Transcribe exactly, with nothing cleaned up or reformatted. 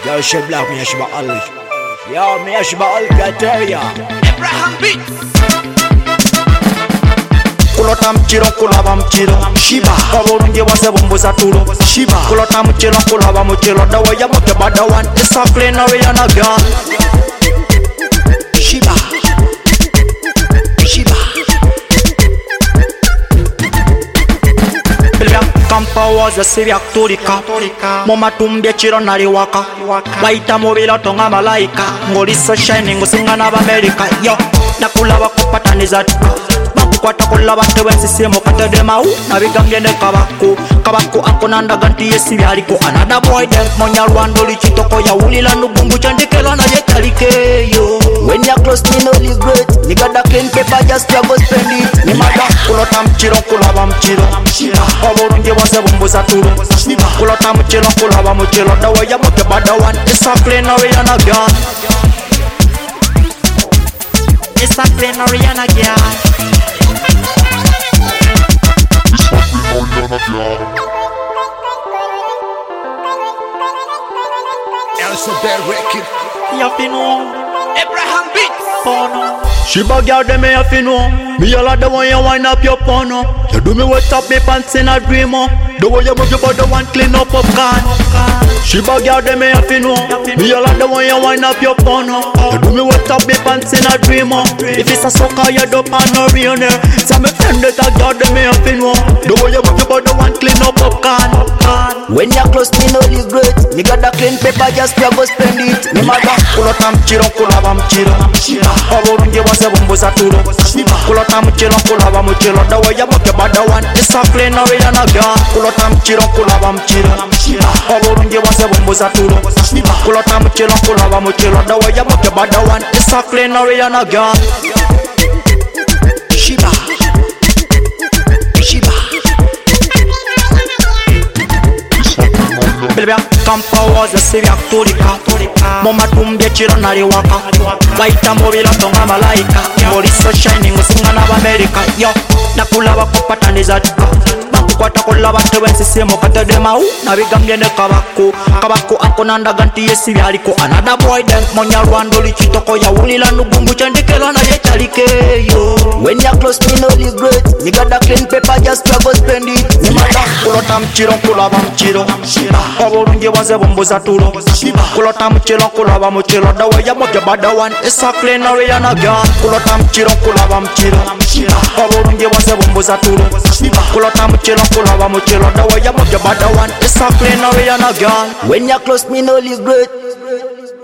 Yo, she black me, she all. Yo, me, she all criteria. Abraham Beats. Kulota mchiro kulaba mchiro Shiba Kaburungi wase bumbuza turo Shiba Kulota mchiro kulaba mchiro Dawa ya moke bada one It's a plenary and a gun Shiba Shiba Bilya kampa waze sivya turika Moma tumbye chiro nariwaka Waita mobila tonga malaika Ngolisa shining usingana ba America Yo Nakulaba kupataniza tuka Kwata kola bate wensi semo kate de mau Nabigambye ne kabako Kabako ako nanda ganti yesi vyariko Another boy dem Monya Rwando lichitoko ya ulila nubungu chandikelo na yetalike yo When you're close me no regret Nigga da clean paper just ya go spend it Ni mada kulota mchiro kulaba mchiro Kaburungi wase bumbuza turo Kulota mchiro kulaba mchiro Dawa ya moke bada one It's a plenary and a gun It's a plenary and a gun Elsa Record. Ya fino Abraham Beats. Pono Shiba girl dem me ya fino Me all of the one you wind up your pono You do me wet up me pants in a dreamo The way you move your body one clean up up can Shiba girl dem me ya fino Me all of the one you wind up your pono You do me wet up me pants in a dreamo If it's a sucker you don't pan no real Say me friend that a girl dem me ya fino The way you move your body one clean up up can When you're close me no regret Nigga da clean paper just ya go spend it Ni mada kulota mchiro kulaba mchiro Kaburungi wase bumbuza turo Kulota mchiro kulaba mchiro Dawa ya moke bada one It's a plenary and a gun Kulota mchiro kulaba mchiro Kaburungi wase bumbuza turo Kulota mchiro kulaba mchiro Dawa ya moke bada one It's a plenary and a gun Shiba Shiba Bilbya kampa waze sivya turika Moma tumbye chiro nariwaka Waita mobila tonga malaika Ngolisa shining usingana ba America Yo Nakulaba kupataniza tuka Bakukwata kola bate wensi semo kate de mau Nabigambye ne kabako Kabako ako nanda ganti yesi vyariko Another boy dem Monya Rwando lichitoko ya ulila nubungu chandikelo na yetalike yo When you're close me no regret Nigga da clean paper just ya go spend it Ni mada kulota mchiro kulaba mchiro Kaburungi wase bumbuza turo Kulota mchiro kulaba mchiro Dawa ya moke bada one It's a plenary and a gun Kulota mchiro kulaba mchiro Kaburungi wase bumbuza turo Kulota mchiro kulaba mchiro Dawa ya moke bada one It's a plenary and a gun When you're close me no regret